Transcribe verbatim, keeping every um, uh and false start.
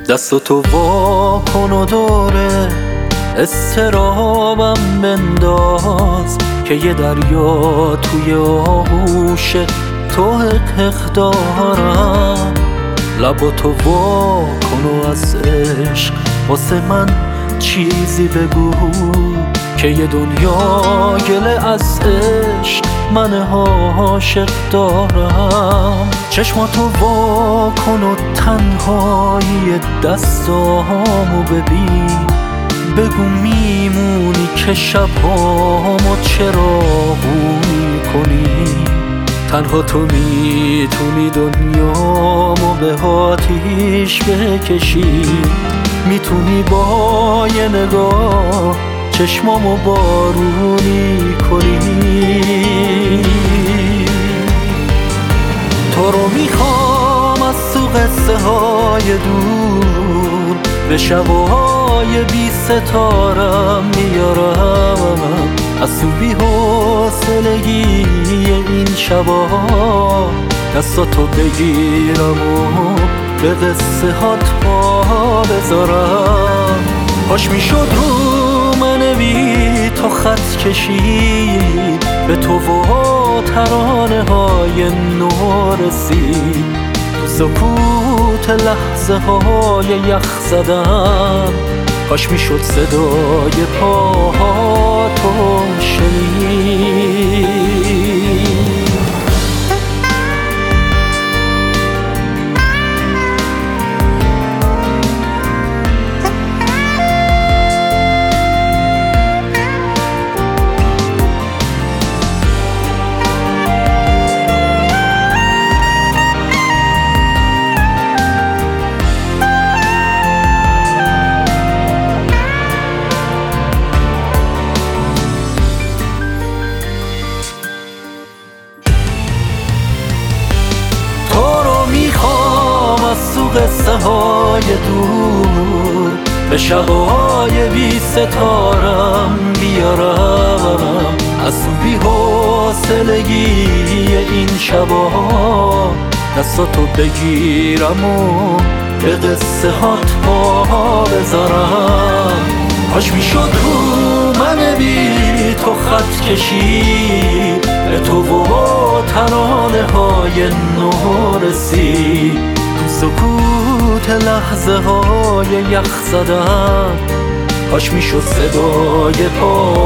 دستاتو وا کن و دوره استرابم بنداز که یه دریا توی آغوش تو حق دارم. لباتو وا کن و از عشق واسه من چیزی بگو که یه دنیا گله از عشق من عاشق دارم. چشماتو وا کن و تنهایی دستامو ببین، بگو میمونی که شبامو چراغ میکنی. تنها تو میتونی دنیامو به آتیش بکشی، میتونی با یه نگاه چشمامو بارونی کنی. تو رو میخوام از تو قصه های دور، به شبهای بی ستارم میارم، از تو بی حوصلگی این شبا دستاتو بگیرم و به قصه هات پا بذارم. کاش میشد رو من بی تو خط کشید، به تو و ترانه های نو رسید. تو سکوت لحظه های یخ زدن، کاش میشد صدای پاهاتو شنید. قصه های دور، به شبهای بی ستارم بیارم، از تو بی حوصلگی این شبا دستاتو بگیرم و به قصه هات پا بذارم. کاش میشد رو من بی تو خط کشید، به تو و ترانه های نو رسید. سکوت لحظه های یخ زدن، کاش میشد صدای پا